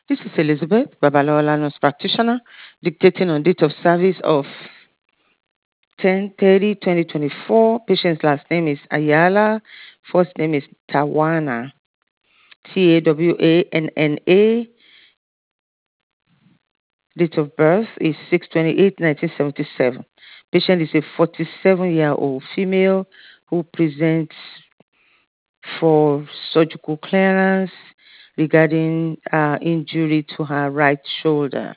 This is Elizabeth Babalola, nurse practitioner, dictating on date of service of 10/30/2024. Patient's last name is Ayala. First name is Tawana. Tawanna. Date of birth is 6/28/1977. Patient is a 47-year-old female who presents for surgical clearance regarding injury to her right shoulder.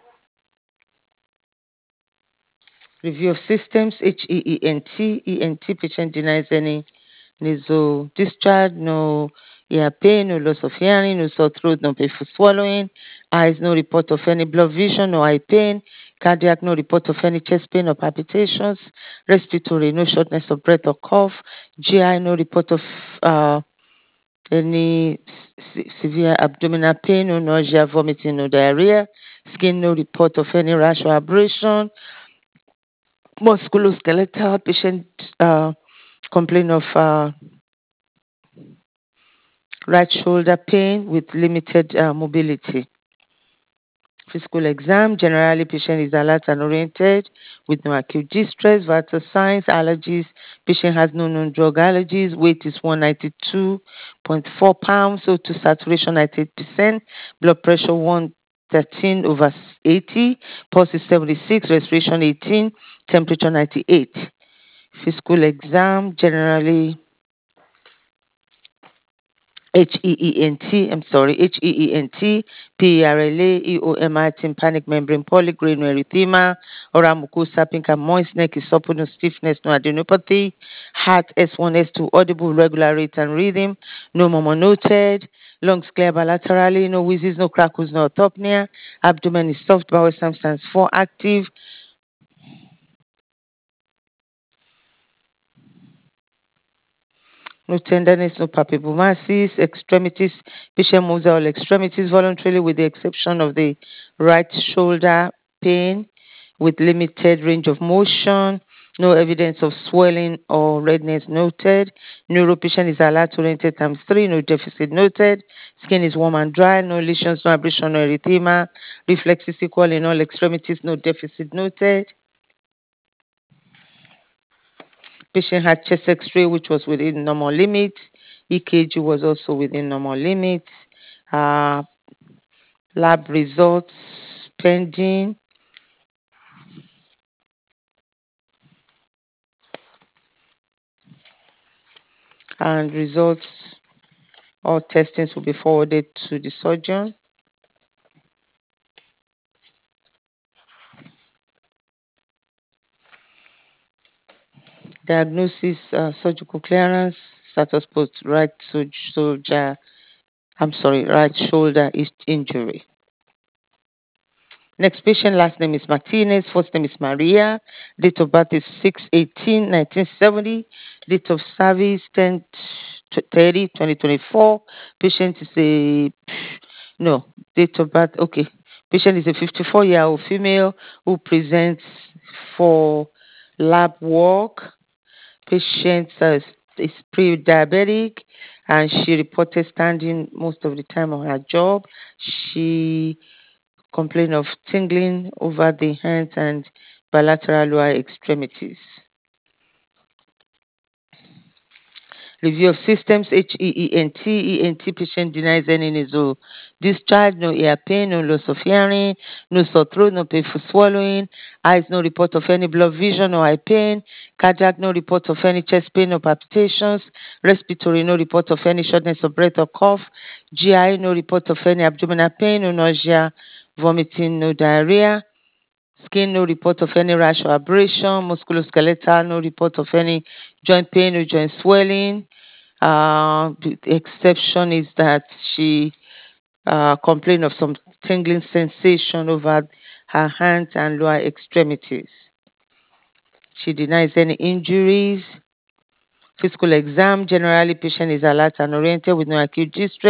Review of systems, ENT patient denies any nasal discharge, no ear pain, no loss of hearing, no sore throat, no painful swallowing, eyes, no report of any blood vision, no eye pain, cardiac, no report of any chest pain or palpitations, respiratory, no shortness of breath or cough, GI, no report of any severe abdominal pain, no nausea, vomiting, no diarrhea, skin, no report of any rash or abrasion, musculoskeletal patient complain of right shoulder pain with limited mobility. Physical exam, generally patient is alert and oriented with no acute distress, vital signs, allergies. Patient has no known drug allergies. Weight is 192.4 pounds, O2 saturation 98%, blood pressure 113/80, pulse is 76, respiration 18, temperature 98. Physical exam, generally HEENT, PERLA, EOMI, tympanic membrane polygrade, no erythema, oral mucosa, pink and moist, neck is supple, no stiffness, no adenopathy, heart S1, S2, audible, regular rate and rhythm, no murmur noted, lungs clear bilaterally, no wheezes, no crackles, no orthopnea, abdomen is soft, bowel substance 4 active, no tenderness, no palpable masses, extremities. Patient moves all extremities voluntarily with the exception of the right shoulder pain with limited range of motion. No evidence of swelling or redness noted. Neuro patient is alert oriented times 3, no deficit noted. Skin is warm and dry, no lesions, no abrasion, no erythema. Reflex is equal in all extremities, no deficit noted. Patient had chest X-ray, which was within normal limits. EKG was also within normal limits. Lab results pending. And results, all testings will be forwarded to the surgeon. Diagnosis, surgical clearance, status post right right shoulder injury. Next patient, last name is Martinez, first name is Maria, date of birth is 6/18/1970, date of service 10/30/2024. Patient is no, date of birth, okay. Patient is a 54-year-old female who presents for lab work. Patient is pre-diabetic and she reported standing most of the time on her job. She complain of tingling over the hands and bilateral lower extremities. Review of systems, ENT patient denies any nasal discharge, no ear pain, no loss of hearing, no sore throat, no painful swallowing, eyes, no report of any blood vision, no eye pain, cardiac, no report of any chest pain or palpitations, respiratory, no report of any shortness of breath or cough, GI, no report of any abdominal pain, no nausea, vomiting, no diarrhea. Skin, no report of any rash or abrasion. Musculoskeletal, no report of any joint pain or joint swelling. The exception is that she complained of some tingling sensation over her hands and lower extremities. She denies any injuries. Physical exam, generally patient is alert and oriented with no acute distress,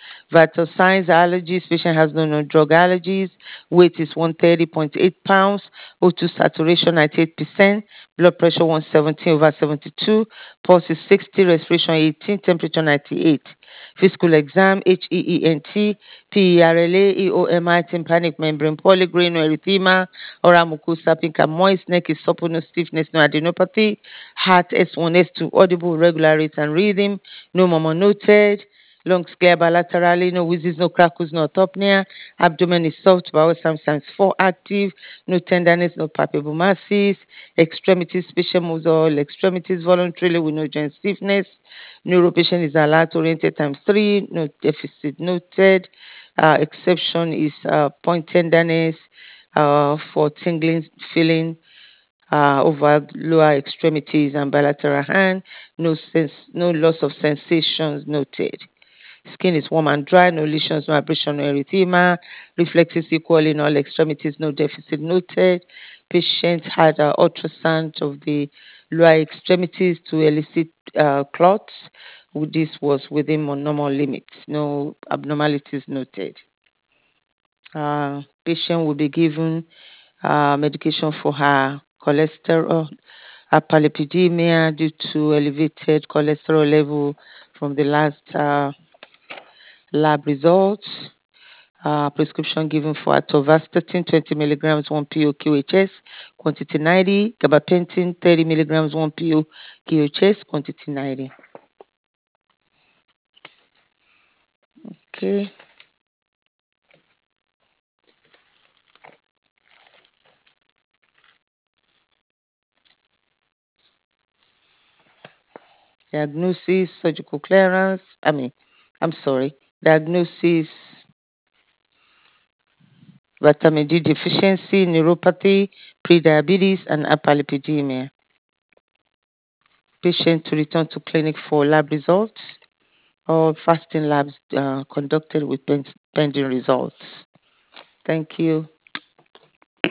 Vital signs, allergies, patient has no drug allergies. Weight is 130.8 pounds. O2 saturation 98%. Blood pressure 117/72. Pulse is 60. Respiration 18. Temperature 98. Physical exam, HEENT, PERLA, EOMI, tympanic membrane, polygrain, no erythema, oral mucosa, pink and moist, neck is supple, no stiffness, no adenopathy, heart S1, S2, audible, regular rate and rhythm, no murmur noted, lungs clear bilaterally, no wheezes, no crackles, no autopnea, abdomen is soft, bowel sometimes 4 active, no tenderness, no palpable masses, extremities, patient moves all extremities voluntarily with no joint stiffness, neuro patient is alert oriented times 3, no deficit noted, exception is point tenderness for tingling feeling over lower extremities and bilateral hand, no loss of sensations noted. Skin is warm and dry, no lesions, no abrasion, no erythema. Reflexes equal in all extremities, no deficit noted. Patient had an ultrasound of the lower extremities to elicit clots. This was within normal limits, no abnormalities noted. Patient will be given medication for her cholesterol, hyperlipidemia due to elevated cholesterol level from the last lab results. Prescription given for atorvastatin 20 milligrams 1 PO QHS, quantity 90, gabapentin 30 milligrams 1 PO QHS, quantity 90. Okay. Diagnosis, surgical clearance. I'm sorry. Diagnosis, vitamin D deficiency, neuropathy, prediabetes, and hyperlipidemia. Patient to return to clinic for lab results. All fasting labs conducted with pending results. Thank you.